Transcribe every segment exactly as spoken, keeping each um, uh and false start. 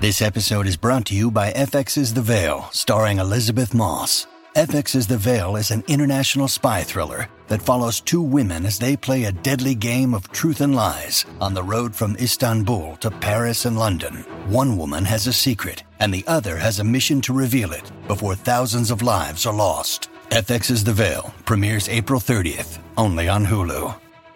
This episode is brought to you by F X's The Veil, starring Elizabeth Moss. F X's The Veil is an international spy thriller that follows two women as they play a deadly game of truth and lies on the road from Istanbul to Paris and London. One woman has a secret, and the other has a mission to reveal it before thousands of lives are lost. F X's The Veil premieres April thirtieth, only on Hulu.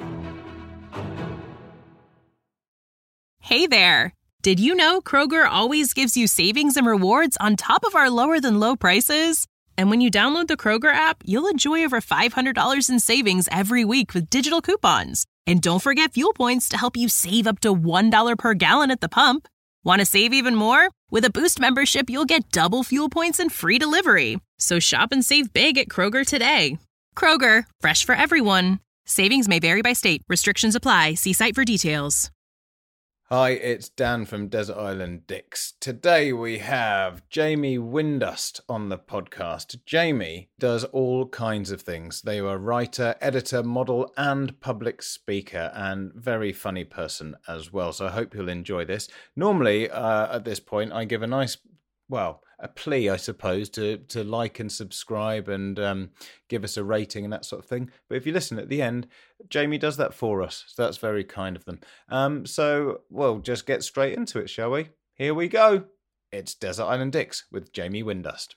Hey there! Did you know Kroger always gives you savings and rewards on top of our lower-than-low prices? And when you download the Kroger app, you'll enjoy over five hundred dollars in savings every week with digital coupons. And don't forget fuel points to help you save up to one dollar per gallon at the pump. Want to save even more? With a Boost membership, you'll get double fuel points and free delivery. So shop and save big at Kroger today. Kroger, fresh for everyone. Savings may vary by state. Restrictions apply. See site for details. Hi, it's Dan from Desert Island Dicks. Today we have Jamie Windust on the podcast. Jamie does all kinds of things. They are a writer, editor, model, and public speaker, and very funny person as well. So I hope you'll enjoy this. Normally, uh, at this point, I give a nice, well, a plea, I suppose, to to like and subscribe and um, give us a rating and that sort of thing. But if you listen at the end, Jamie does that for us. So that's very kind of them. Um, so, well, just get straight into it, shall we? Here we go. It's Desert Island Dicks with Jamie Windust.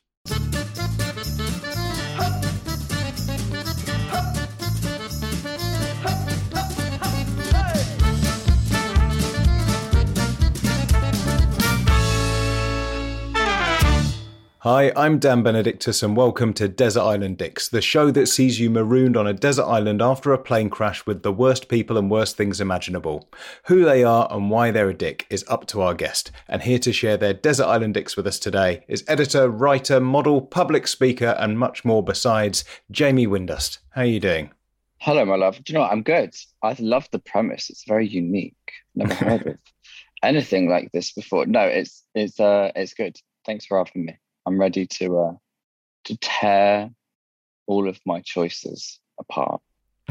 Hi, I'm Dan Benedictus and welcome to Desert Island Dicks, the show that sees you marooned on a desert island after a plane crash with the worst people and worst things imaginable. Who they are and why they're a dick is up to our guest, and here to share their Desert Island Dicks with us today is editor, writer, model, public speaker and much more besides, Jamie Windust. How are you doing? Hello, my love. Do you know what? I'm good. I love the premise. It's very unique. Never heard of anything like this before. No, it's it's uh it's good. Thanks for having me. I'm ready to uh, to tear all of my choices apart.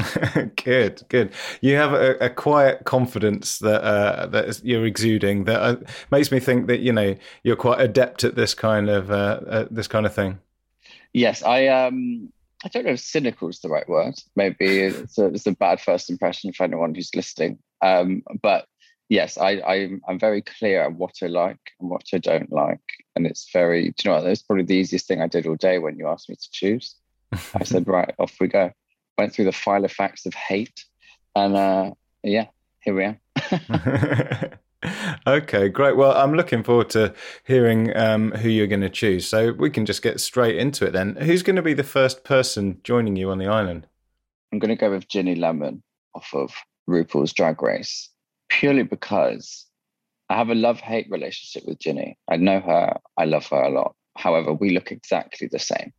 Good, good. You have a, a quiet confidence that uh, that is, you're exuding that uh, makes me think that you know you're quite adept at this kind of uh, uh, this kind of thing. Yes, I um I don't know if cynical is the right word. Maybe it's a, it's a bad first impression for anyone who's listening. Um, but yes, I, I'm I'm very clear on what I like and what I don't like. And it's very, do you know what, that's probably the easiest thing I did all day when you asked me to choose. I said, right, off we go. Went through the file of facts of hate. And uh, yeah, here we are. Okay, great. Well, I'm looking forward to hearing um, who you're going to choose. So we can just get straight into it then. Who's going to be the first person joining you on the island? I'm going to go with Ginny Lemon off of RuPaul's Drag Race. Purely because I have a love-hate relationship with Ginny. I know her. I love her a lot. However, we look exactly the same.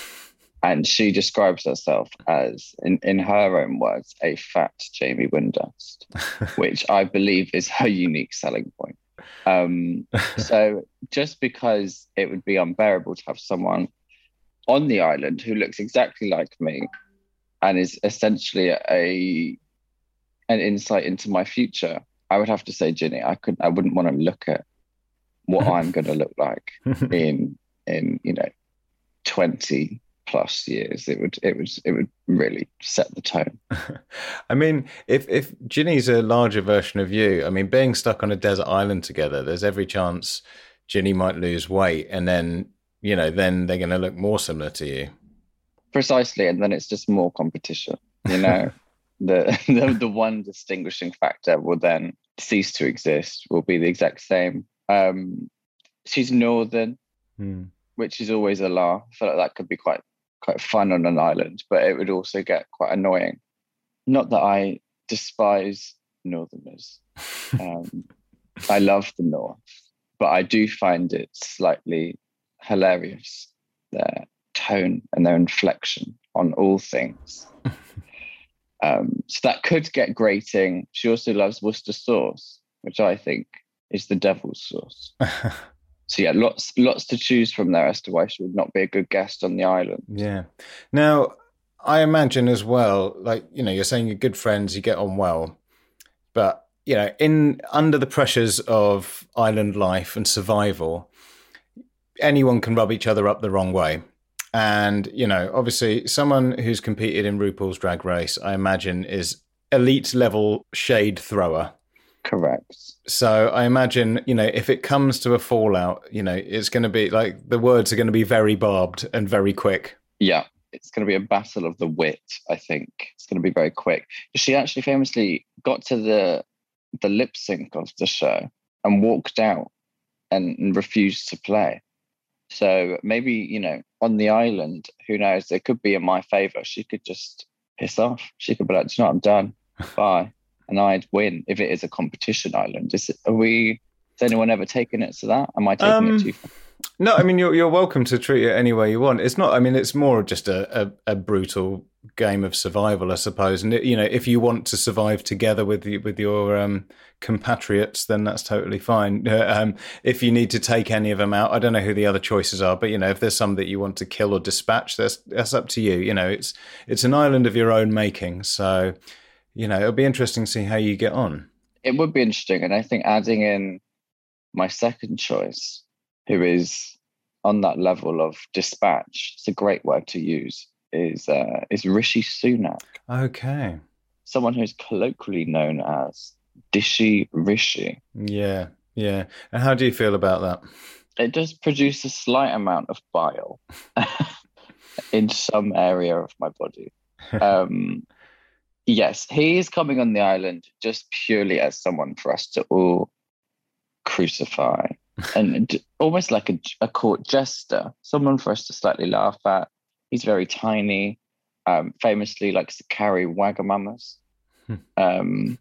And she describes herself as, in, in her own words, a fat Jamie Windust, which I believe is her unique selling point. Um, so just because it would be unbearable to have someone on the island who looks exactly like me and is essentially a... an insight into my future, I would have to say Ginny. I could I wouldn't want to look at what I'm going to look like in in you know twenty plus years. It would it would it would really set the tone. I mean, if if Ginny's a larger version of you, I mean, being stuck on a desert island together, there's every chance Ginny might lose weight, and then you know then they're going to look more similar to you. Precisely, and then it's just more competition. You know. The, the the one distinguishing factor will then cease to exist, will be the exact same. Um, she's northern, mm. which is always a laugh. I feel like that could be quite quite fun on an island, but it would also get quite annoying. Not that I despise northerners. Um, I love the north, but I do find it slightly hilarious, their tone and their inflection on all things. Um, so that could get grating. She also loves Worcester sauce, which I think is the devil's sauce. So yeah, lots lots to choose from there as to why she would not be a good guest on the island. Yeah. Now, I imagine as well, like, you know, you're saying you're good friends, you get on well, but you know, in under the pressures of island life and survival, anyone can rub each other up the wrong way. And, you know, obviously someone who's competed in RuPaul's Drag Race, I imagine, is elite level shade thrower. Correct. So I imagine, you know, if it comes to a fallout, you know, it's going to be like the words are going to be very barbed and very quick. Yeah, it's going to be a battle of the wit, I think. It's going to be very quick. She actually famously got to the the lip sync of the show and walked out and, and refused to play. So maybe, you know, on the island, who knows, it could be in my favour. She could just piss off. She could be like, you know, I'm done. Bye. And I'd win if it is a competition island. Is it, are we, has anyone ever taken it to that? Am I taking um, it too far? No, I mean, you're you're welcome to treat it any way you want. It's not, I mean, it's more just a, a, a brutal game of survival, I suppose. And, you know, if you want to survive together with the, with your um, compatriots, then that's totally fine. Uh, um, if you need to take any of them out, I don't know who the other choices are, but, you know, if there's some that you want to kill or dispatch, that's, that's up to you. You know, it's it's an island of your own making. So, you know, it'll be interesting to see how you get on. It would be interesting. And I think adding in my second choice, who is on that level of dispatch, it's a great word to use, is uh, is Rishi Sunak. Okay. Someone who's colloquially known as Dishy Rishi. Yeah, yeah. And how do you feel about that? It does produce a slight amount of bile in some area of my body. Um, yes, he is coming on the island just purely as someone for us to all crucify. And almost like a, a court jester, someone for us to slightly laugh at. He's very tiny, um, famously likes to carry Wagamamas. um,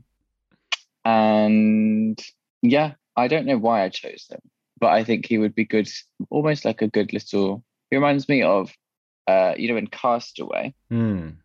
and yeah, I don't know why I chose him, but I think he would be good, almost like a good little, he reminds me of, uh, you know, in Castaway. Mm.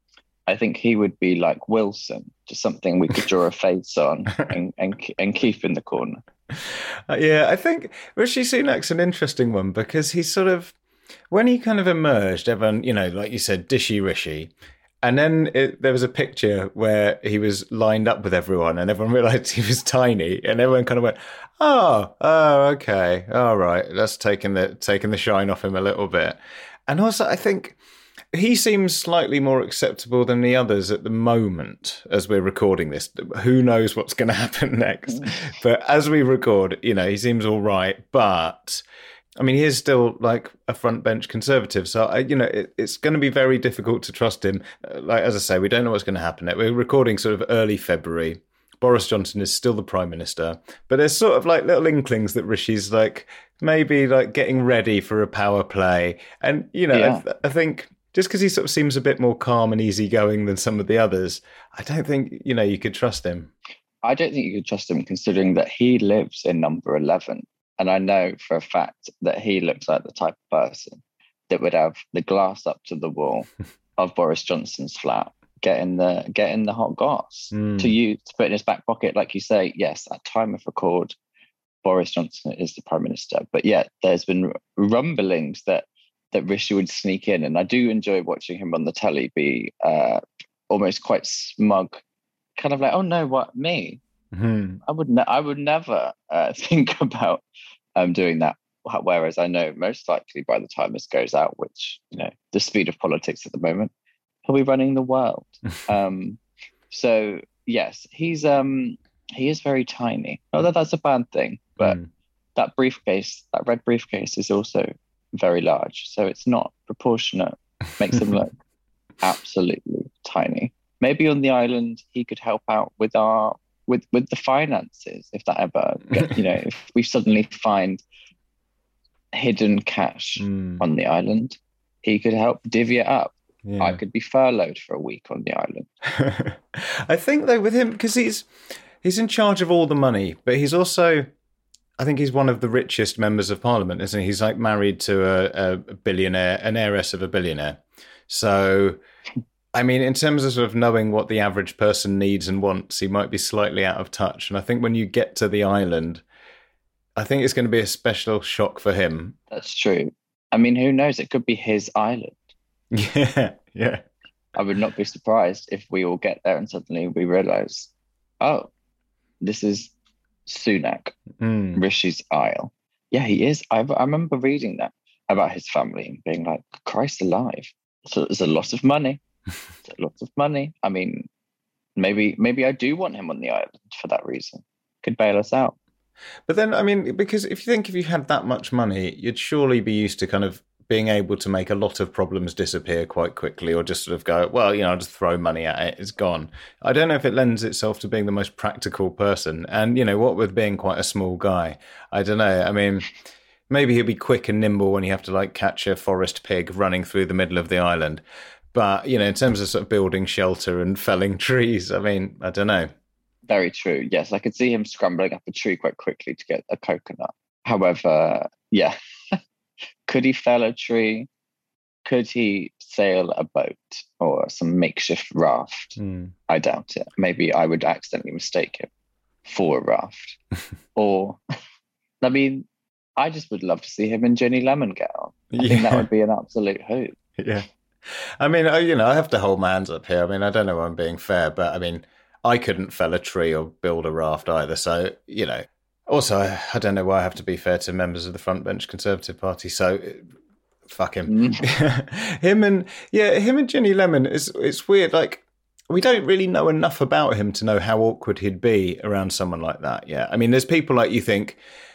I think he would be like Wilson, just something we could draw a face on and, and, and keep in the corner. Uh, yeah, I think Rishi Sunak's an interesting one because he's sort of, when he kind of emerged, everyone, you know, like you said, Dishy Rishi, and then it, there was a picture where he was lined up with everyone and everyone realised he was tiny and everyone kind of went, oh, oh, okay, all right, that's taking the, taking the shine off him a little bit. And also, I think he seems slightly more acceptable than the others at the moment as we're recording this. Who knows what's going to happen next? But as we record, you know, he seems all right. But, I mean, he is still like a front bench conservative. So, I, you know, it, it's going to be very difficult to trust him. Like, as I say, we don't know what's going to happen next. We're recording sort of early February. Boris Johnson is still the Prime Minister. But there's sort of like little inklings that Rishi's like maybe like getting ready for a power play. And, you know, yeah. I, I think... just because he sort of seems a bit more calm and easygoing than some of the others, I don't think, you know, you could trust him. I don't think you could trust him considering that he lives in number eleven. And I know for a fact that he looks like the type of person that would have the glass up to the wall of Boris Johnson's flat, getting the getting the hot goss mm. to you to put in his back pocket. Like you say, yes, at time of record, Boris Johnson is the Prime Minister. But yet there's been rumblings that that Rishi would sneak in. And I do enjoy watching him on the telly be uh, almost quite smug, kind of like, oh no, what, me? Mm-hmm. I would ne- I would never uh, think about um, doing that. Whereas I know most likely by the time this goes out, which, you know, the speed of politics at the moment, he'll be running the world. um, so yes, he's um, he is very tiny. Not that that's a bad thing, but mm. that briefcase, that red briefcase is also very large, so it's not proportionate. Makes him look absolutely tiny. Maybe on the island he could help out with our with with the finances if that ever get, you know, if we suddenly find hidden cash mm. on the island, he could help divvy it up. Yeah. I could be furloughed for a week on the island. I think though with him, because he's he's in charge of all the money, but he's also, I think he's one of the richest members of parliament, isn't he? He's like married to a, a billionaire, an heiress of a billionaire. So, I mean, in terms of sort of knowing what the average person needs and wants, he might be slightly out of touch. And I think when you get to the island, I think it's going to be a special shock for him. That's true. I mean, who knows? It could be his island. Yeah, yeah. I would not be surprised if we all get there and suddenly we realise, oh, this is Sunak, Mm. Rishi's Isle. Yeah, he is. I, I remember reading that about his family and being like, Christ alive. So it's a lot of money. It's a lot of money. I mean, maybe maybe I do want him on the island for that reason. Could bail us out. But then, I mean, because if you think if you had that much money, you'd surely be used to kind of being able to make a lot of problems disappear quite quickly, or just sort of go, well, you know, I'll just throw money at it, it's gone. I don't know if it lends itself to being the most practical person. And, you know, what with being quite a small guy, I don't know. I mean, maybe he'll be quick and nimble when you have to, like, catch a forest pig running through the middle of the island. But, you know, in terms of sort of building shelter and felling trees, I mean, I don't know. Very true. Yes, I could see him scrambling up a tree quite quickly to get a coconut. However, yeah. Could he fell a tree? Could he sail a boat or some makeshift raft? Mm. I doubt it. Maybe I would accidentally mistake him for a raft. Or, I mean, I just would love to see him and Ginny Lemon get on. I Yeah. think that would be an absolute hoot. Yeah. I mean, I, you know, I have to hold my hands up here. I mean, I don't know if I'm being fair, but I mean, I couldn't fell a tree or build a raft either. So, you know, also, I, I don't know why I have to be fair to members of the front bench Conservative Party. So, fuck him. Mm. him and, yeah, him and Ginny Lemon, it's, it's weird. Like, we don't really know enough about him to know how awkward he'd be around someone like that. Yeah. I mean, there's people like you think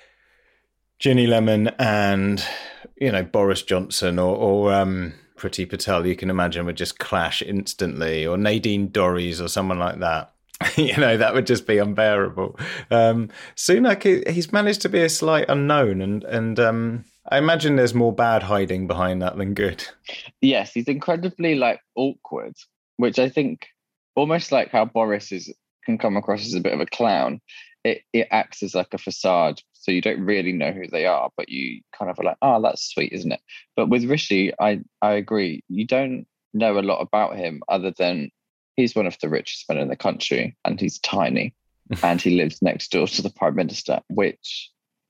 Ginny Lemon and, you know, Boris Johnson or, or um, Priti Patel, you can imagine, would just clash instantly, or Nadine Dorries or someone like that. You know, that would just be unbearable. Um, Sunak, he's managed to be a slight unknown, and and um, I imagine there's more bad hiding behind that than good. Yes, he's incredibly like awkward, which I think almost like how Boris is can come across as a bit of a clown. It it acts as like a facade, so you don't really know who they are, but you kind of are like, oh, that's sweet, isn't it? But with Rishi, I I agree. You don't know a lot about him other than he's one of the richest men in the country, and he's tiny, and he lives next door to the Prime Minister, which,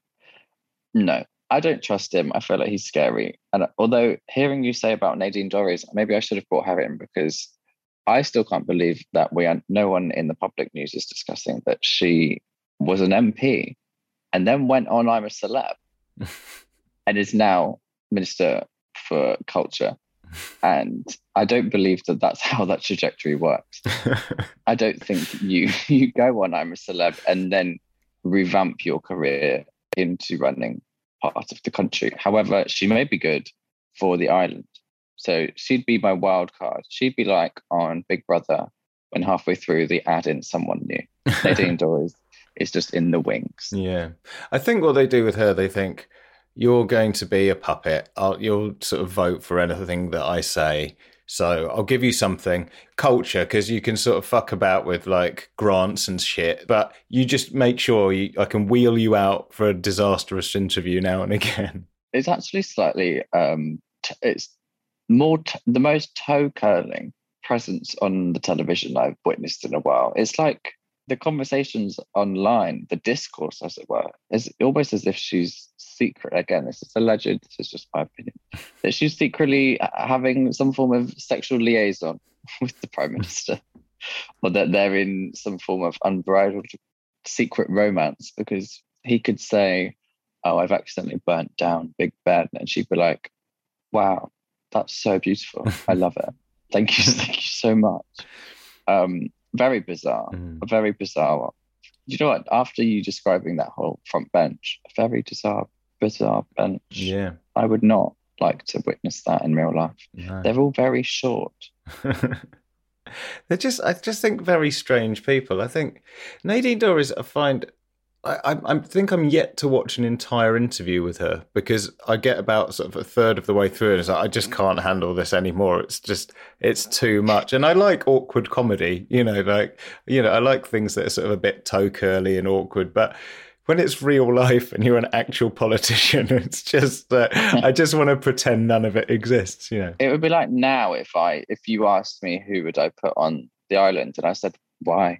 no, I don't trust him. I feel like he's scary. And although hearing you say about Nadine Dorries, maybe I should have brought her in, because I still can't believe that we are, no one in the public news is discussing that she was an M P and then went on I'm a Celeb and is now Minister for Culture. And I don't believe that that's how that trajectory works. I don't think you you go on I'm a Celeb and then revamp your career into running part of the country. However, she may be good for the island. So she'd be my wild card. She'd be like on Big Brother when halfway through they add in someone new. Nadine Dorries is just in the wings. Yeah. I think what they do with her, they think, you're going to be a puppet. I'll, you'll sort of vote for anything that I say. So I'll give you something. Culture, because you can sort of fuck about with like grants and shit, but you just make sure you, I can wheel you out for a disastrous interview now and again. It's actually slightly, um, t- it's more t- the most toe curling presence on the television I've witnessed in a while. It's like the conversations online, the discourse, as it were, is almost as if she's secret. Again, this is alleged, this is just my opinion, that she's secretly having some form of sexual liaison with the Prime Minister, or that they're in some form of unbridled secret romance, because he could say, oh, I've accidentally burnt down Big Ben, and she'd be like, wow, that's so beautiful. I love it. Thank you, thank you so much. Um, very bizarre, Mm. a very bizarre one. You know what? After you describing that whole front bench, a very bizarre, bizarre bench. Yeah. I would not like to witness that in real life. No. They're all very short. They're just, I just think, very strange people. I think Nadine Dorries, I find, I, I, I think I'm yet to watch an entire interview with her, because I get about sort of a third of the way through and it's like, I just can't handle this anymore. It's just, it's too much. And I like awkward comedy, you know, like, you know, I like things that are sort of a bit toe curly and awkward, but when it's real life and you're an actual politician, it's just, uh, I just want to pretend none of it exists, you know. It would be like now if I, if you asked me who would I put on the island, and I said, why?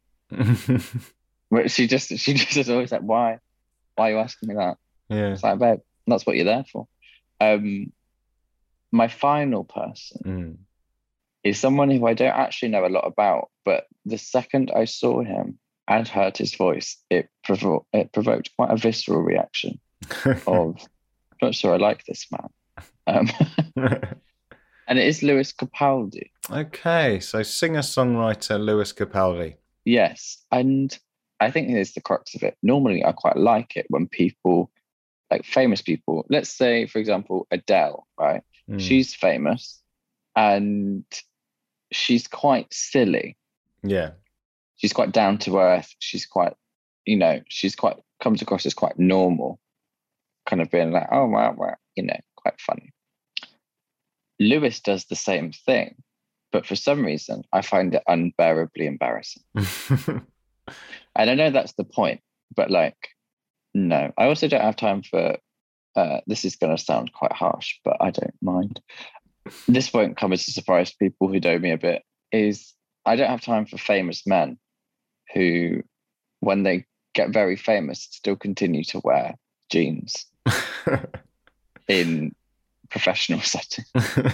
But she just, she just is always like, why? Why are you asking me that? Yeah. It's like, babe, that's what you're there for. Um, my final person Mm. is someone who I don't actually know a lot about, but the second I saw him, and heard his voice, it, provo- it provoked quite a visceral reaction of, I'm not sure I like this man. Um, and it is Lewis Capaldi. Okay, so singer-songwriter Lewis Capaldi. Yes, and I think here's the crux of it. Normally, I quite like it when people, like famous people, let's say, for example, Adele, right? Mm. She's famous and she's quite silly. Yeah. She's quite down to earth. She's quite, you know, she's quite, comes across as quite normal, kind of being like, oh, wow, wow, you know, quite funny. Lewis does the same thing, but for some reason, I find it unbearably embarrassing. And I know that's the point, but like, no. I also don't have time for, uh, this is going to sound quite harsh, but I don't mind. This won't come as a surprise to people who know me a bit, is I don't have time for famous men who, when they get very famous, still continue to wear jeans in professional settings.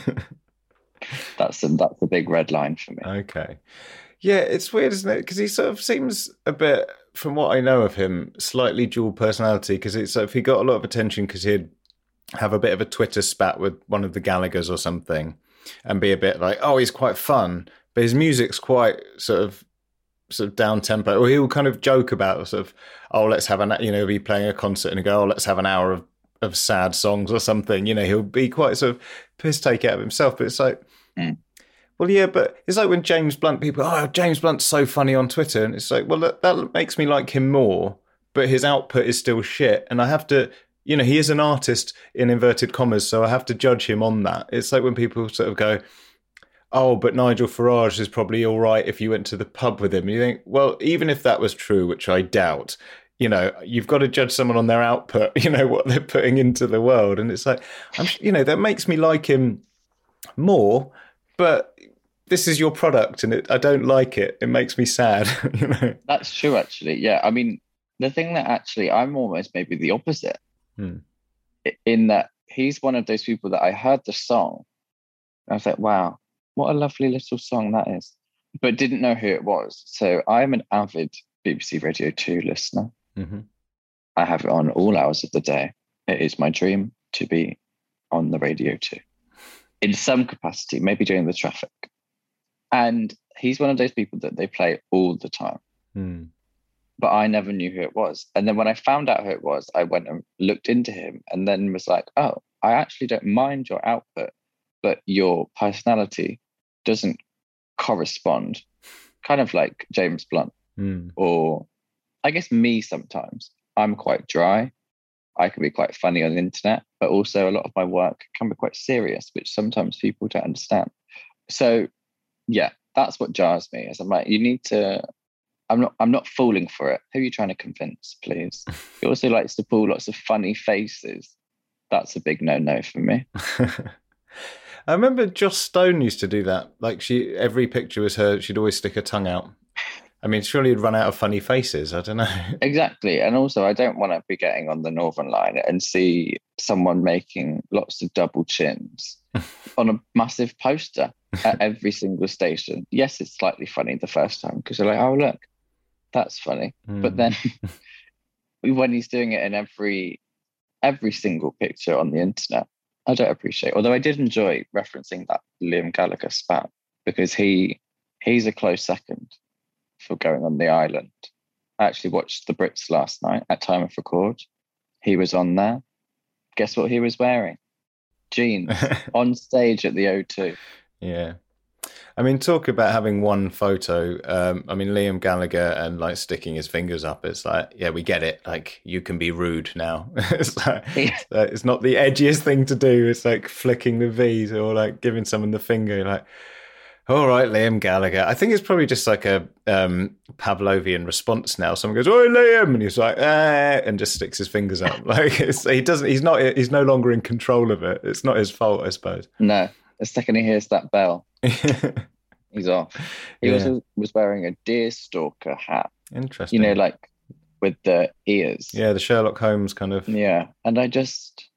That's a, that's a big red line for me. Okay. Yeah, it's weird, isn't it? Because he sort of seems a bit, from what I know of him, slightly dual personality. Because it's like if he got a lot of attention because he'd have a bit of a Twitter spat with one of the Gallaghers or something and be a bit like, oh, he's quite fun. But his music's quite sort of sort of down tempo. Or he'll kind of joke about sort of, oh, let's have an, you know, be playing a concert and go, oh, let's have an hour of, of sad songs or something. You know, he'll be quite sort of piss take out of himself. But it's like, mm. Well, yeah, but it's like when James Blunt, people, oh, James Blunt's so funny on Twitter. And it's like, well, that, that makes me like him more, but his output is still shit. And I have to, you know, he is an artist in inverted commas, so I have to judge him on that. It's like when people sort of go, oh, but Nigel Farage is probably all right if you went to the pub with him. And you think, well, even if that was true, which I doubt, you know, you've got to judge someone on their output, you know, what they're putting into the world. And it's like, I'm, you know, that makes me like him more, but this is your product and it, I don't like it. It makes me sad. You know? That's true, actually. Yeah. I mean, the thing that actually I'm almost maybe the opposite hmm. in that he's one of those people that I heard the song and I was like, wow, what a lovely little song that is, but didn't know who it was. So I'm an avid B B C Radio two listener. Mm-hmm. I have it on all hours of the day. It is my dream to be on the Radio two in some capacity, maybe during the traffic. And he's one of those people that they play all the time. Mm. But I never knew who it was. And then when I found out who it was, I went and looked into him and then was like, oh, I actually don't mind your output, but your personality doesn't correspond. Kind of like James Blunt. Mm. Or I guess me sometimes. I'm quite dry. I can be quite funny on the internet, but also a lot of my work can be quite serious, which sometimes people don't understand. So yeah, that's what jars me. Is I'm like, you need to. I'm not. I'm not falling for it. Who are you trying to convince, please? He also likes to pull lots of funny faces. That's a big no-no for me. I remember Joss Stone used to do that. Like she, every picture was her. She'd always stick her tongue out. I mean, surely you'd run out of funny faces. I don't know. Exactly, and also I don't want to be getting on the Northern Line and see someone making lots of double chins on a massive poster at every single station. Yes, it's slightly funny the first time because you're like, oh, look, that's funny. Mm. But then when he's doing it in every every single picture on the internet, I don't appreciate it. Although I did enjoy referencing that Liam Gallagher spat because he he's a close second for going on the island. I actually watched the Brits last night at time of record. He was on there. Guess what he was wearing? Jeans on stage at the O two. Yeah. I mean, talk about having one photo. Um, I mean, Liam Gallagher and like sticking his fingers up. It's like, yeah, we get it. Like, you can be rude now. It's like, yeah. It's not the edgiest thing to do. It's like flicking the V's or like giving someone the finger. Like, all right, Liam Gallagher. I think it's probably just like a um, Pavlovian response now. Someone goes, "Oh, Liam," and he's like, "Ah," and just sticks his fingers up. Like it's, he doesn't. He's not. He's no longer in control of it. It's not his fault, I suppose. No, the second he hears that bell, he's off. He yeah. also was wearing a deerstalker hat. Interesting. You know, like with the ears. Yeah, the Sherlock Holmes kind of. Yeah, and I just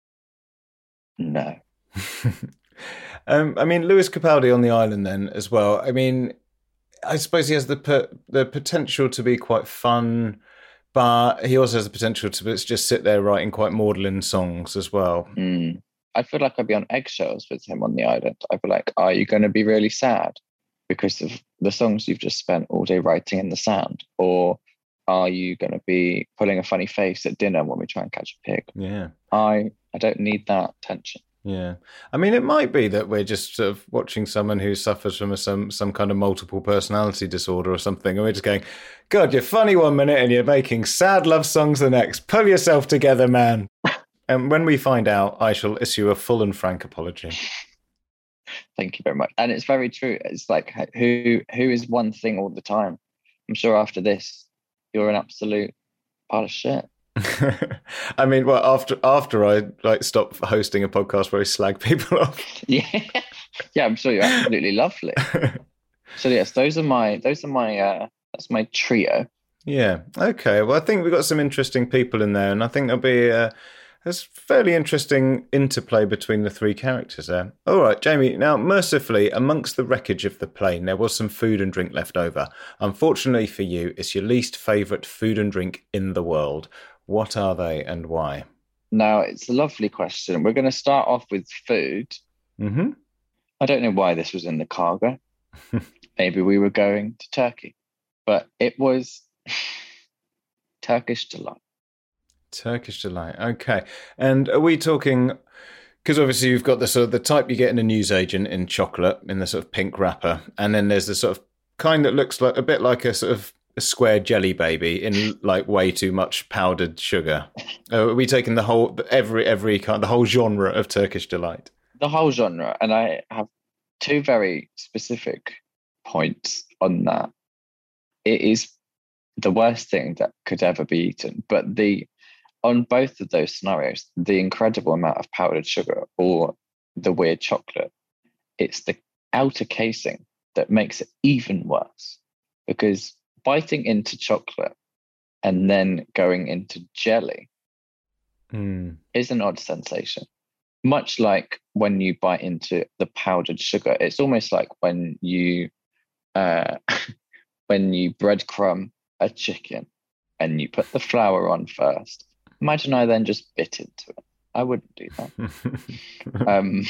no. Um, I mean, Lewis Capaldi on the island then as well. I mean, I suppose he has the per, the potential to be quite fun, but he also has the potential to just sit there writing quite maudlin songs as well. Mm. I feel like I'd be on eggshells with him on the island. I'd be like, are you going to be really sad because of the songs you've just spent all day writing in the sand? Or are you going to be pulling a funny face at dinner when we try and catch a pig? Yeah. I, I don't need that tension. Yeah. I mean, it might be that we're just sort of watching someone who suffers from a, some some kind of multiple personality disorder or something, and we're just going, God, you're funny one minute and you're making sad love songs the next. Pull yourself together, man. And when we find out, I shall issue a full and frank apology. Thank you very much. And it's very true. It's like, who who is one thing all the time? I'm sure after this, you're an absolute pile of shit. I mean, well, after after I like stop hosting a podcast where I slag people off. Yeah, yeah, I'm sure you're absolutely lovely. So yes, those are my those are my uh, that's my trio. Yeah. Okay. Well, I think we've got some interesting people in there, and I think there'll be uh, there's fairly interesting interplay between the three characters there. All right, Jamie. Now, mercifully, amongst the wreckage of the plane, there was some food and drink left over. Unfortunately for you, it's your least favourite food and drink in the world. What are they and why? Now, it's a lovely question. We're going to start off with food. Mm-hmm. I don't know why this was in the cargo. Maybe we were going to Turkey, but it was Turkish Delight. Turkish Delight. Okay. And are we talking, because obviously you've got the sort of the type you get in a newsagent in chocolate in the sort of pink wrapper, and then there's the sort of kind that looks like a bit like a sort of a square jelly baby in like way too much powdered sugar. Uh, are we taking the whole, every, every kind, the whole genre of Turkish Delight? The whole genre. And I have two very specific points on that. It is the worst thing that could ever be eaten. But the, on both of those scenarios, the incredible amount of powdered sugar or the weird chocolate, it's the outer casing that makes it even worse. Because biting into chocolate and then going into jelly mm. is an odd sensation. Much like when you bite into the powdered sugar, it's almost like when you uh, when you breadcrumb a chicken and you put the flour on first. Imagine I then just bit into it. I wouldn't do that. um,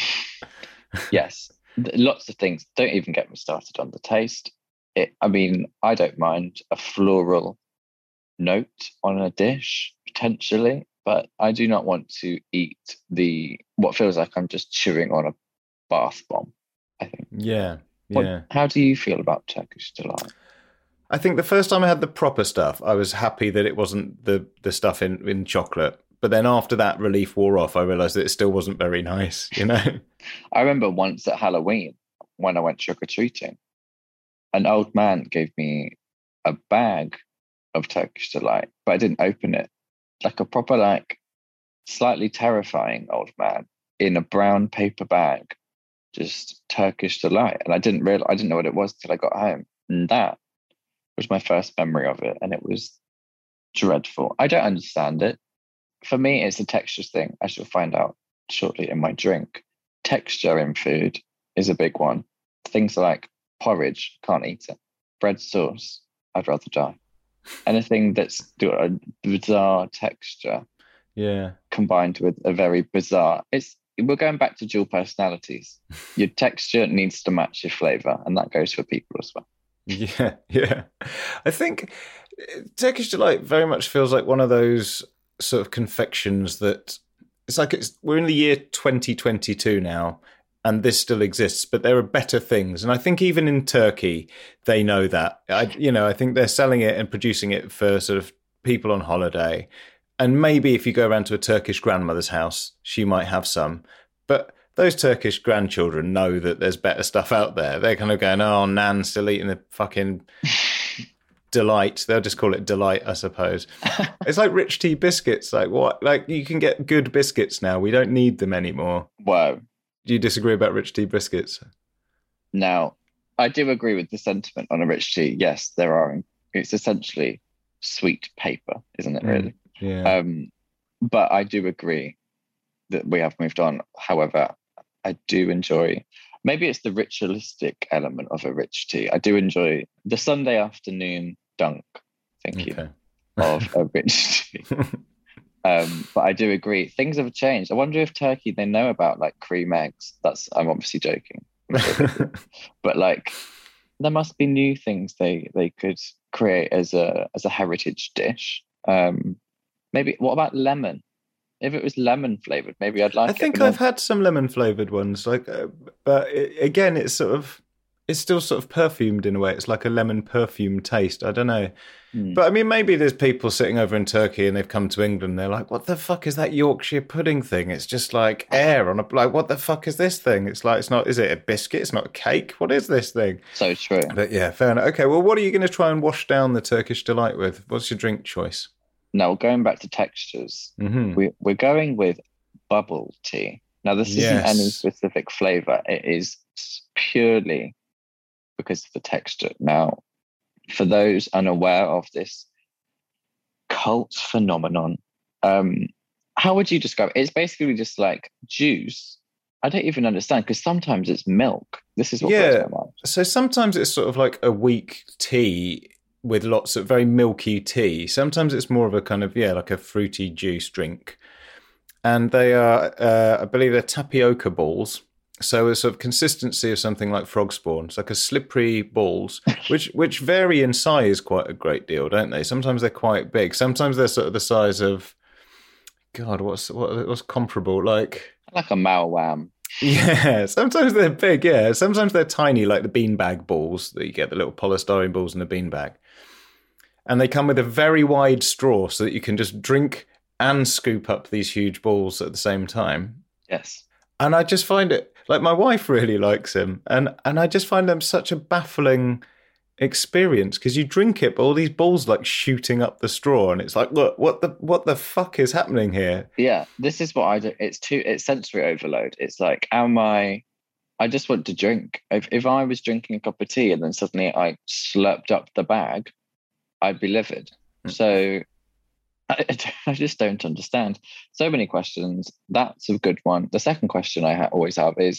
yes, lots of things. Don't even get me started on the taste. It, I mean, I don't mind a floral note on a dish, potentially, but I do not want to eat the what feels like I'm just chewing on a bath bomb, I think. Yeah, yeah. What, how do you feel about Turkish Delight? I think the first time I had the proper stuff, I was happy that it wasn't the, the stuff in, in chocolate. But then after that relief wore off, I realised that it still wasn't very nice, you know? I remember once at Halloween, when I went trick-or-treating, an old man gave me a bag of Turkish Delight, but I didn't open it. Like a proper, like, slightly terrifying old man in a brown paper bag, just Turkish Delight. And I didn't realize, I didn't know what it was till I got home. And that was my first memory of it. And it was dreadful. I don't understand it. For me, it's a texture thing. I shall find out shortly in my drink. Texture in food is a big one. Things like porridge, can't eat it. Bread sauce, I'd rather die. Anything that's got a bizarre texture, yeah, combined with a very bizarre. It's we're going back to dual personalities. Your texture needs to match your flavour, and that goes for people as well. Yeah, yeah. I think Turkish Delight very much feels like one of those sort of confections that it's like it's we're in the year twenty twenty-two now. And this still exists, but there are better things. And I think even in Turkey, they know that. I, you know, I think they're selling it and producing it for sort of people on holiday. And maybe if you go around to a Turkish grandmother's house, she might have some. But those Turkish grandchildren know that there's better stuff out there. They're kind of going, oh, Nan's still eating the fucking Delight. They'll just call it Delight, I suppose. It's like Rich Tea biscuits. Like what? Like you can get good biscuits now. We don't need them anymore. Whoa. Do you disagree about Rich Tea biscuits? Now, I do agree with the sentiment on a Rich Tea. Yes, there are. It's essentially sweet paper, isn't it, really? Mm, yeah. Um, but I do agree that we have moved on. However, I do enjoy maybe it's the ritualistic element of a rich tea. I do enjoy the Sunday afternoon dunk, thank Okay. you, of a rich tea. Um, but I do agree, things have changed. I wonder if Turkey, they know about like cream eggs. That's, I'm obviously joking. I'm sure they do. But like, there must be new things they they could create as a as a heritage dish. Um, maybe, what about lemon? If it was lemon flavored, maybe I'd like I it. think but I've had some lemon flavored ones, like, uh, but it, again, it's sort of, it's still sort of perfumed in a way. It's like a lemon perfume taste. I don't know. Mm. But I mean, maybe there's people sitting over in Turkey and they've come to England and they're like, what the fuck is that Yorkshire pudding thing? It's just like air on a, like, what the fuck is this thing? It's like, it's not, is it a biscuit? It's not a cake. What is this thing? So true. But yeah, fair enough. Okay, well, what are you going to try and wash down the Turkish delight with? What's your drink choice? Now, going back to textures, Mm-hmm. we, we're going with bubble tea. Now, this isn't Yes. any specific flavor. It is purely because of the texture. Now, for those unaware of this cult phenomenon, um, how would you describe it? It's basically just like juice. I don't even understand, because sometimes it's milk. This is what Yeah. blows my mind. So sometimes it's sort of like a weak tea with lots of very milky tea. Sometimes it's more of a kind of, yeah, like a fruity juice drink. And they are, uh, I believe they're tapioca balls. So a sort of consistency of something like frog spawn. It's like a slippery balls, which which vary in size quite a great deal, don't they? Sometimes they're quite big. Sometimes they're sort of the size of, God, what's what, what's comparable? Like, Like a malwam. yeah, sometimes they're big, yeah. Sometimes they're tiny, like the beanbag balls that you get, the little polystyrene balls in a beanbag. And they come with a very wide straw so that you can just drink and scoop up these huge balls at the same time. Yes. And I just find it, like, my wife really likes them. And, and I just find them such a baffling experience, because you drink it, but all these balls like shooting up the straw. And it's like, look, what the what the fuck is happening here? Yeah, this is what I do. It's too, it's sensory overload. It's like, am I, I just want to drink. If, if I was drinking a cup of tea and then suddenly I slurped up the bag, I'd be livid. Mm. So I, I just don't understand. So many questions. That's a good one. The second question I ha- always have is,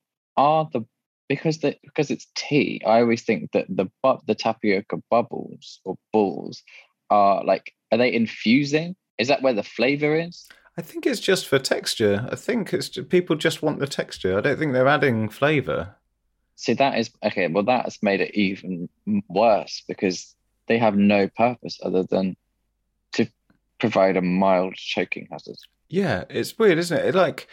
are the, because the, because it's tea, I always think that the bu- the tapioca bubbles or balls are like, are they infusing? Is that where the flavor is? I think it's just for texture. I think it's just, people just want the texture. I don't think they're adding flavour. See, that is, okay, well, that's made it even worse, because they have no purpose other than to provide a mild choking hazard. Yeah, it's weird, isn't it? It like,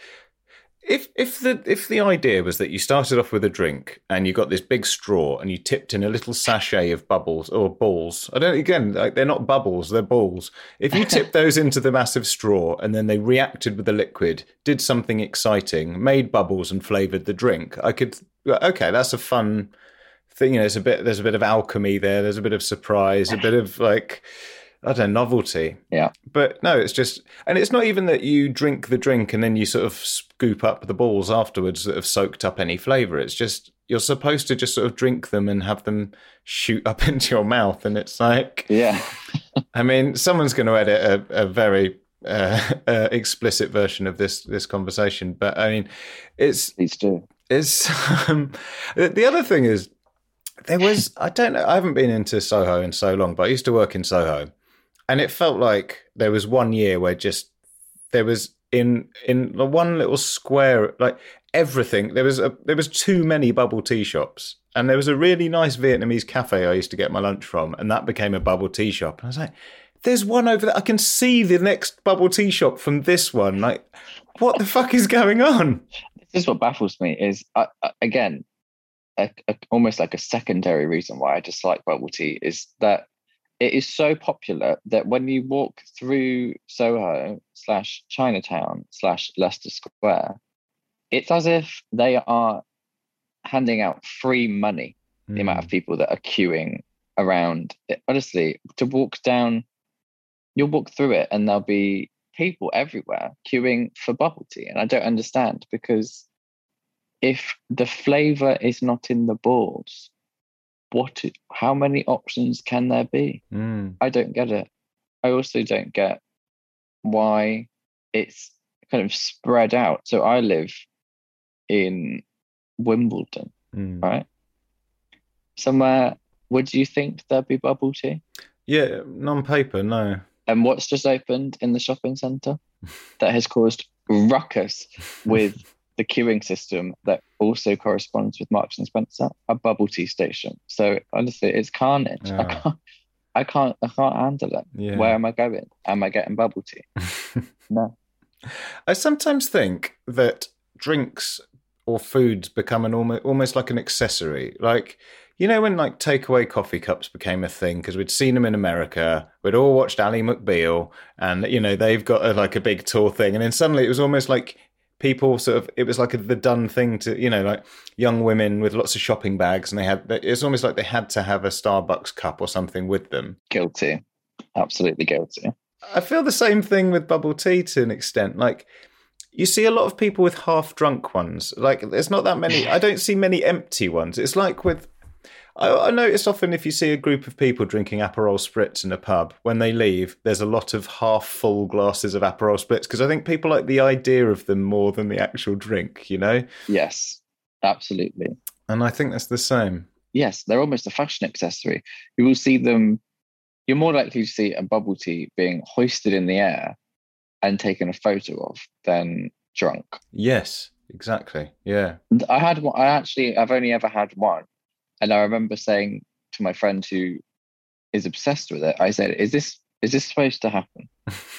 if if the if the idea was that you started off with a drink and you got this big straw and you tipped in a little sachet of bubbles or balls. I don't, again, like, they're not bubbles, they're balls. If you tipped those into the massive straw and then they reacted with the liquid, did something exciting, made bubbles and flavored the drink, I could, okay, that's a fun thing. You know, it's a bit, there's a bit of alchemy there. There's a bit of surprise, a bit of like, I don't know, novelty. Yeah. But no, it's just, and it's not even that you drink the drink and then you sort of scoop up the balls afterwards that have soaked up any flavour. It's just, you're supposed to just sort of drink them and have them shoot up into your mouth. And it's like, Yeah. I mean, someone's going to edit a, a very uh, uh, explicit version of this this conversation. But I mean, it's, Please do. it's, um, the the other thing is, there was, I don't know, I haven't been into Soho in so long, but I used to work in Soho. And it felt like there was one year where just there was in in the one little square, like everything. There was a there was too many bubble tea shops, and there was a really nice Vietnamese cafe I used to get my lunch from, and that became a bubble tea shop. And I was like, "There's one over there. I can see the next bubble tea shop from this one. Like, what the fuck is going on?" This is what baffles me. Is uh, uh, again, a, a, almost like a secondary reason why I dislike bubble tea is that it is so popular that when you walk through Soho slash Chinatown slash Leicester Square, it's as if they are handing out free money, mm. the amount of people that are queuing around. It, honestly, to walk down, you'll walk through it and there'll be people everywhere queuing for bubble tea. And I don't understand, because if the flavour is not in the balls, what how many options can there be? mm. I don't get it. I also don't get why it's kind of spread out. So I live in Wimbledon, Mm. right? Somewhere, would you think there'd be bubble tea? Yeah, non-paper, no. And what's just opened in the shopping centre that has caused ruckus with the queuing system that also corresponds with Marks and Spencer? A bubble tea station. So honestly, it's carnage. Oh. I can't, I can't, I can't handle it. Yeah. Where am I going? Am I getting bubble tea? No. I sometimes think that drinks or foods become an almost, almost like an accessory. Like, you know, when like takeaway coffee cups became a thing because we'd seen them in America, we'd all watched Ally McBeal, and you know they've got a, like a big tour thing, and then suddenly it was almost like people sort of it was like a, the done thing to, you know, like young women with lots of shopping bags, and they had it's almost like they had to have a Starbucks cup or something with them. Guilty, absolutely guilty. I feel the same thing with bubble tea to an extent. Like, you see a lot of people with half drunk ones. Like, there's not that many. I don't see many empty ones. It's like with. I, I notice often if you see a group of people drinking Aperol Spritz in a pub, when they leave, there's a lot of half full glasses of Aperol Spritz because I think people like the idea of them more than the actual drink, you know? Yes, absolutely. And I think that's the same. Yes, they're almost a fashion accessory. You will see them. You're more likely to see a bubble tea being hoisted in the air and taken a photo of than drunk. Yes, exactly. Yeah. I had one. I actually, I've only ever had one. And I remember saying to my friend who is obsessed with it, I said, is this is this supposed to happen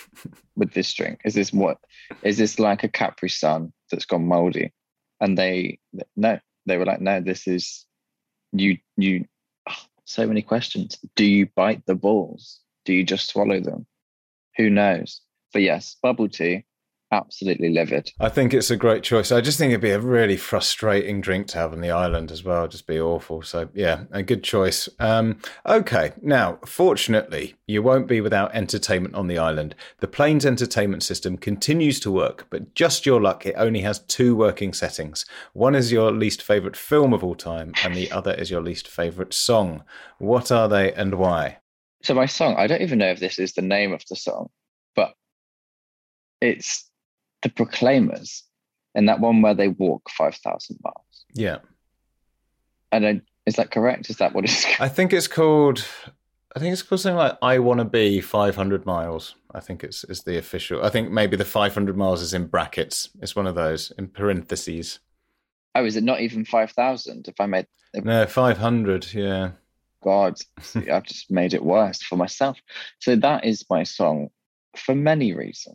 with this drink? Is this what? Is this like a Capri Sun that's gone moldy? And they, no, they were like, no, this is, you, you, oh, so many questions. Do you bite the balls? Do you just swallow them? Who knows? But yes, bubble tea, absolutely livid. I think it's a great choice. I just think it'd be a really frustrating drink to have on the island as well. It'd just be awful. So yeah, a good choice. Um, okay, now, fortunately, you won't be without entertainment on the island. The plane's entertainment system continues to work, but just your luck, it only has two working settings. One is your least favourite film of all time, and the other is your least favourite song. What are they and why? So my song, I don't even know if this is the name of the song, but it's The Proclaimers, and that one where they walk five thousand miles. Yeah. And I, is that correct? Is that what it's called? I think it's called, I think it's called something like I Wanna Be five hundred miles. I think it's, it's the official. I think maybe the five hundred miles is in brackets. It's one of those, in parentheses. Oh, is it not even five thousand? If I made... No, five hundred, yeah. God, see, I've just made it worse for myself. So that is my song for many reasons.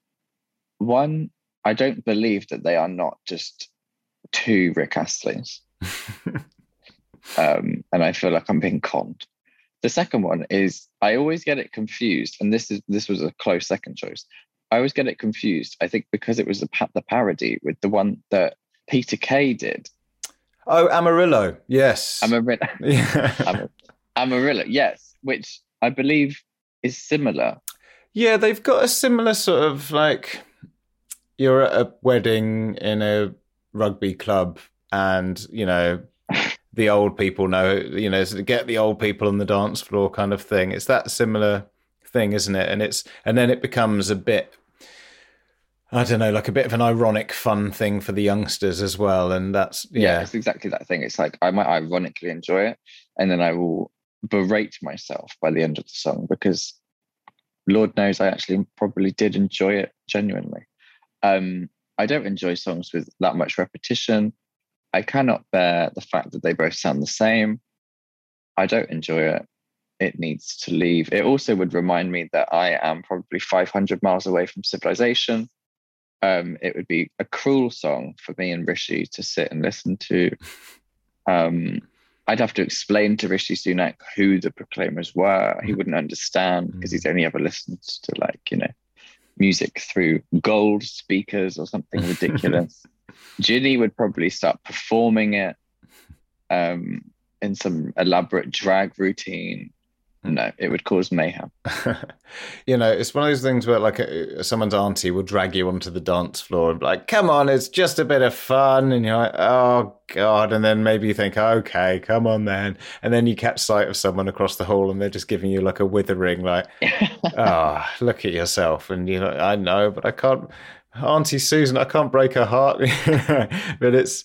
One, I don't believe that they are not just two Rick Astleys. um, and I feel like I'm being conned. The second one is I always get it confused, and this is this was a close second choice. I always get it confused, I think, because it was the, the parody with the one that Peter Kay did. Oh, Amarillo, yes. Amarillo. Yeah. Amar- Amarillo, yes, which I believe is similar. Yeah, they've got a similar sort of like, you're at a wedding in a rugby club and, you know, the old people know, you know, so to get the old people on the dance floor kind of thing. It's that similar thing, isn't it? And it's, and then it becomes a bit, I don't know, like a bit of an ironic, fun thing for the youngsters as well. And that's, yeah. Yeah, it's exactly that thing. It's like I might ironically enjoy it, and then I will berate myself by the end of the song because Lord knows I actually probably did enjoy it genuinely. Um, I don't enjoy songs with that much repetition. I cannot bear the fact that they both sound the same. I don't enjoy it. It needs to leave. It also would remind me that I am probably five hundred miles away from civilization. Um, it would be a cruel song for me and Rishi to sit and listen to. Um, I'd have to explain to Rishi Sunak who the Proclaimers were. He wouldn't understand because he's only ever listened to, like, you know, music through gold speakers or something ridiculous. Ginny would probably start performing it um, in some elaborate drag routine. No, it would cause mayhem. You know, it's one of those things where, like, a, someone's auntie will drag you onto the dance floor and be like, come on, it's just a bit of fun. And you're like, oh, God. And then maybe you think, okay, come on then. And then you catch sight of someone across the hall and they're just giving you, like, a withering, like, oh, look at yourself. And you're like, I know, but I can't, Auntie Susan, I can't break her heart. But it's,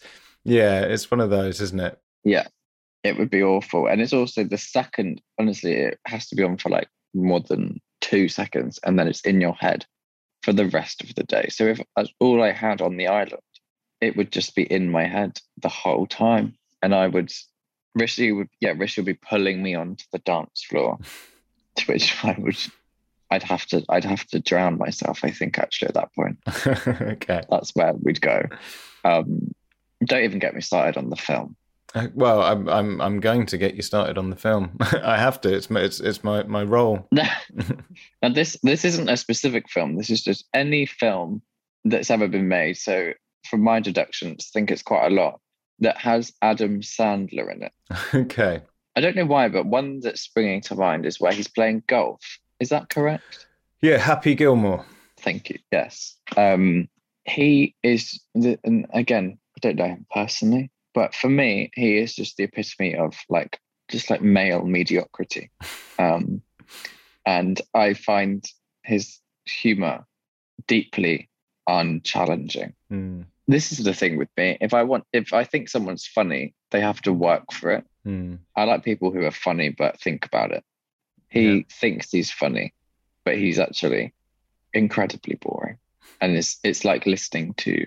Yeah, it's one of those, isn't it? Yeah, it would be awful. And it's also the second, honestly, it has to be on for like more than two seconds and then it's in your head for the rest of the day. So if that's all I had on the island, it would just be in my head the whole time. And I would, Rishi would, yeah, Rishi would be pulling me onto the dance floor, to which I would, I'd have to, I'd have to drown myself, I think, actually, at that point. Okay. That's where we'd go. Um, don't even get me started on the film. Well, I'm I'm I'm going to get you started on the film. I have to. It's my it's, it's my my role. Now this this isn't a specific film. This is just any film that's ever been made. So from my deductions, I think it's quite a lot that has Adam Sandler in it. Okay. I don't know why, but one that's springing to mind is where he's playing golf. Is that correct? Yeah, Happy Gilmore. Thank you. Yes. Um, he is, the, and again, I don't know him personally, but for me, he is just the epitome of like, just like male mediocrity. Um, and I find his humor deeply unchallenging. Mm. This is the thing with me. If I want, if I think someone's funny, they have to work for it. Mm. I like people who are funny, but think about it. He yeah. thinks he's funny, but he's actually incredibly boring. And it's it's like listening to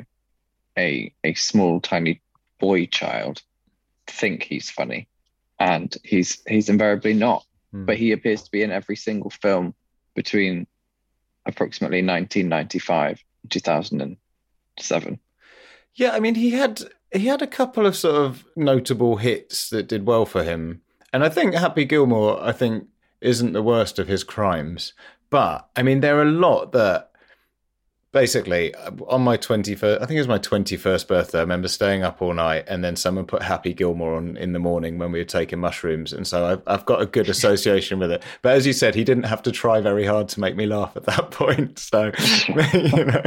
a a small, tiny boy child think he's funny. And he's he's invariably not. Mm. But he appears to be in every single film between approximately nineteen ninety-five and two thousand seven. Yeah, I mean, he had he had a couple of sort of notable hits that did well for him. And I think Happy Gilmore, I think, isn't the worst of his crimes. But, I mean, there are a lot that, basically, on my twenty-first, I think it was my twenty-first birthday, I remember staying up all night and then someone put Happy Gilmore on in the morning when we were taking mushrooms. And so I've, I've got a good association with it. But as you said, he didn't have to try very hard to make me laugh at that point. So, you know.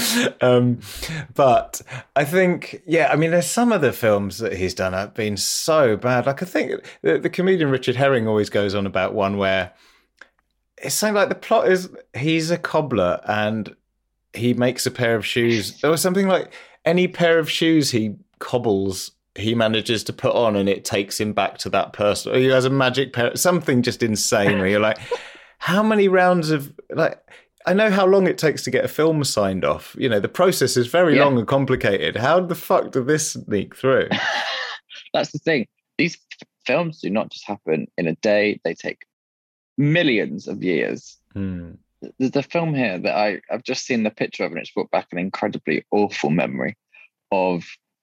Um, but I think, yeah, I mean, there's some of the films that he's done have been so bad. Like, I think the, the comedian Richard Herring always goes on about one where it's something like the plot is he's a cobbler and he makes a pair of shoes. There was something like any pair of shoes he cobbles, he manages to put on and it takes him back to that person. Or he has a magic pair, something just insane where you're like, how many rounds of, like, I know how long it takes to get a film signed off. You know, the process is very yeah. long and complicated. How the fuck did this sneak through? That's the thing. These f- films do not just happen in a day. They take millions of years. Hmm. There's a film here that I, I've just seen the picture of and it's brought back an incredibly awful memory of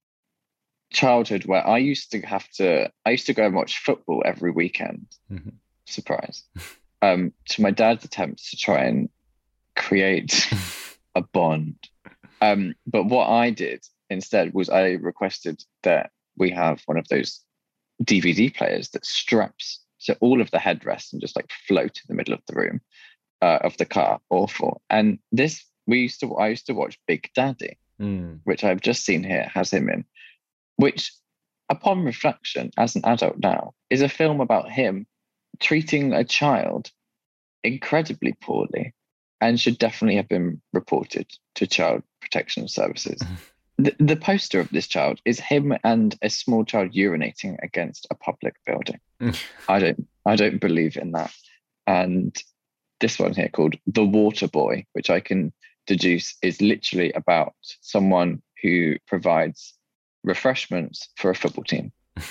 childhood where I used to have to, I used to go and watch football every weekend. Mm-hmm. Surprise. Um, to my dad's attempts to try and create a bond. Um, but what I did instead was I requested that we have one of those D V D players that straps so all of the headrests and just like float in the middle of the room. Uh, of the car, awful. And this, we used to, I used to watch Big Daddy, mm. which I've just seen here, has him in, which upon reflection as an adult now is a film about him treating a child incredibly poorly and should definitely have been reported to Child Protection Services. the, the poster of this child is him and a small child urinating against a public building. I don't, I don't believe in that. And this one here called The Water Boy, which I can deduce is literally about someone who provides refreshments for a football team.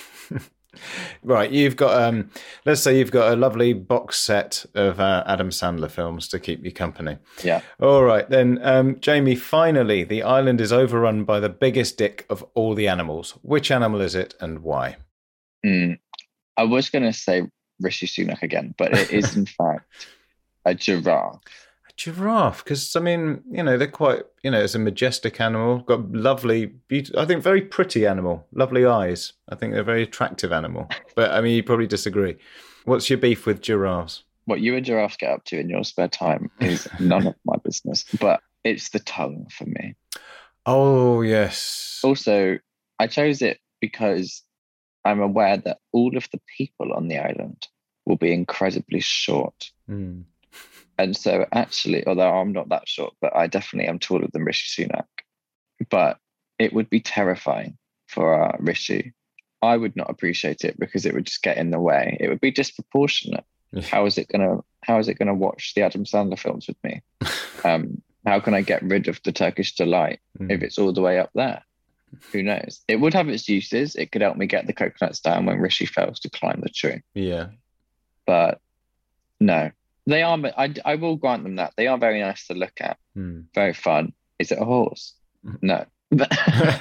Right, you've got, um, let's say you've got a lovely box set of uh, Adam Sandler films to keep you company. Yeah. All right, then, um, Jamie, finally, the island is overrun by the biggest dick of all the animals. Which animal is it and why? Mm, I was going to say Rishi Sunak again, but it is in fact a giraffe. A giraffe, because I mean, you know, they're quite, you know, it's a majestic animal, got lovely, beautiful, I think very pretty animal, lovely eyes. I think they're a very attractive animal. But I mean, you probably disagree. What's your beef with giraffes? What you and giraffes get up to in your spare time is none of my business, but it's the tongue for me. Oh, yes. Also, I chose it because I'm aware that all of the people on the island will be incredibly short. Mm. And so actually, although I'm not that short, but I definitely am taller than Rishi Sunak, but it would be terrifying for uh, Rishi, I would not appreciate it because it would just get in the way. It would be disproportionate. How is it gonna How is it gonna watch the Adam Sandler films with me? Um, how can I get rid of the Turkish delight mm. if it's all the way up there? Who knows? It would have its uses. It could help me get the coconuts down when Rishi fails to climb the tree. Yeah, but no, they are. I I will grant them that they are very nice to look at. Mm. Very fun. Is it a horse? No, that's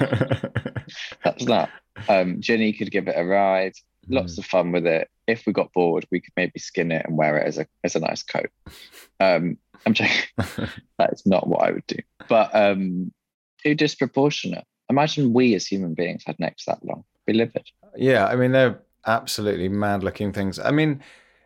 that. Um, Ginny could give it a ride. Lots mm. of fun with it. If we got bored, we could maybe skin it and wear it as a as a nice coat. Um, I'm joking. That is not what I would do. But um, too disproportionate. Imagine we as human beings had necks that long. Be livid. Yeah, I mean, they're absolutely mad-looking things. I mean,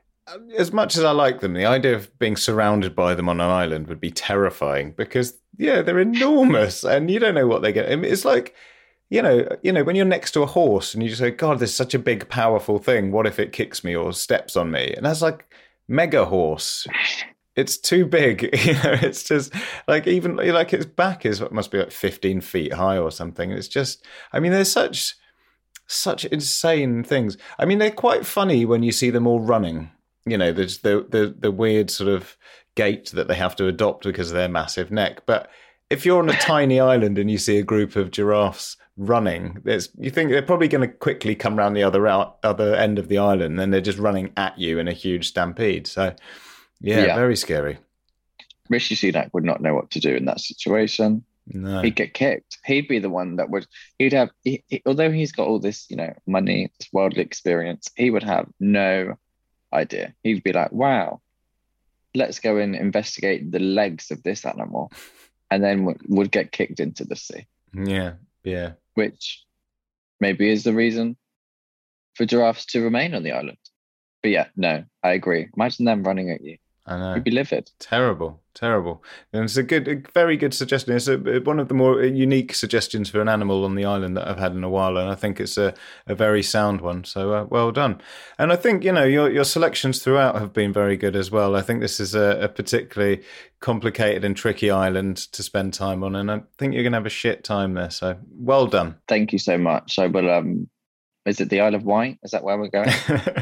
as much as I like them, the idea of being surrounded by them on an island would be terrifying because, yeah, they're enormous and you don't know what they get. I mean, it's like, you know, you know, when you're next to a horse and you just say, God, there's such a big, powerful thing. What if it kicks me or steps on me? And that's like mega horse. It's too big. You know, it's just like even like its back is what must be like fifteen feet high or something. It's just, I mean, there's such, such insane things. I mean, they're quite funny when you see them all running. You know, there's the, the, the weird sort of gait that they have to adopt because of their massive neck. But if you're on a tiny island and you see a group of giraffes running, there's you think they're probably going to quickly come around the other out, other end of the island, and then they're just running at you in a huge stampede. So, yeah, yeah. very scary. Rishi Sunak would not know what to do in that situation. No, he'd get kicked. He'd be the one that would. He'd have. He, he, although he's got all this, you know, money, this worldly experience, he would have no idea. He'd be like, "Wow, let's go and investigate the legs of this animal," and then would, would get kicked into the sea. Yeah, yeah. Which maybe is the reason for giraffes to remain on the island. But yeah, no, I agree. Imagine them running at you. I know. You'd be livid. Terrible, terrible. And it's a good, a very good suggestion. It's a, one of the more unique suggestions for an animal on the island that I've had in a while, and I think it's a, a very sound one. So uh, well done. And I think, you know, your your selections throughout have been very good as well. I think this is a, a particularly complicated and tricky island to spend time on, and I think you're going to have a shit time there. So well done. Thank you so much. So, well, um, is it the Isle of Wight? Is that where we're going?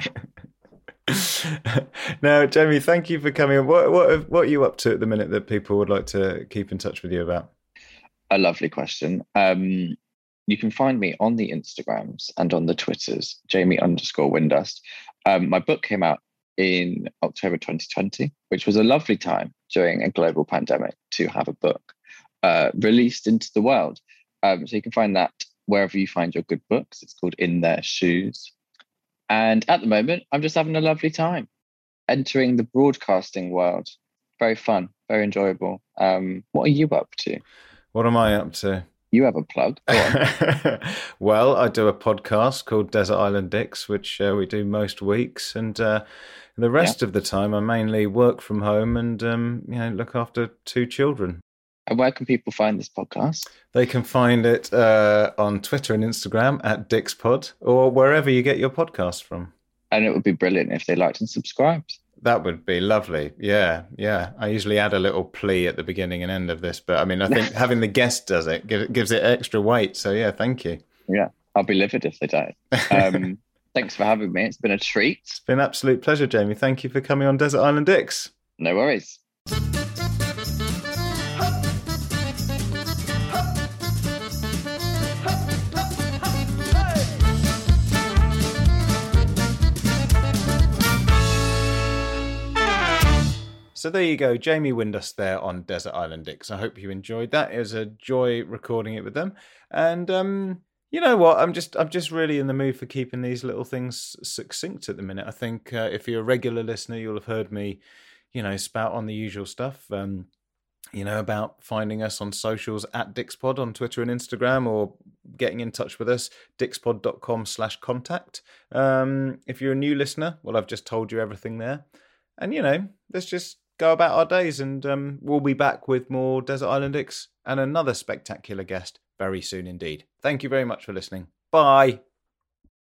Now, Jamie, thank you for coming. What what what are you up to at the minute that people would like to keep in touch with you about? A lovely question. Um, you can find me on the Instagrams and on the Twitters, Jamie underscore Windust. Um, my book came out in October twenty twenty, which was a lovely time during a global pandemic to have a book uh, released into the world. Um, so you can find that wherever you find your good books. It's called In Their Shoes. And at the moment, I'm just having a lovely time entering the broadcasting world. Very fun, very enjoyable. Um, what are you up to? What am I up to? You have a plug. Go on. Well, I do a podcast called Desert Island Dicks, which uh, we do most weeks. And uh, the rest yeah. of the time, I mainly work from home and um, you know, look after two children. And where can people find this podcast? They can find it uh, on Twitter and Instagram at DixPod or wherever you get your podcast from. And it would be brilliant if they liked and subscribed. That would be lovely. Yeah, yeah. I usually add a little plea at the beginning and end of this, but I mean, I think having the guest does it, gives it extra weight. So yeah, thank you. Yeah, I'll be livid if they don't. Um, thanks for having me. It's been a treat. It's been an absolute pleasure, Jamie. Thank you for coming on Desert Island Dicks. No worries. So there you go, Jamie Windust there on Desert Island Dicks. I hope you enjoyed that. It was a joy recording it with them. And um, you know what? I'm just I'm just really in the mood for keeping these little things succinct at the minute. I think uh, if you're a regular listener, you'll have heard me, you know, spout on the usual stuff. Um, you know, about finding us on socials at DixPod on Twitter and Instagram, or getting in touch with us, dixpod.com slash contact. Um, if you're a new listener, well, I've just told you everything there. And, you know, let's just go about our days, and um, we'll be back with more Desert Island Dicks and another spectacular guest very soon indeed. Thank you very much for listening. Bye.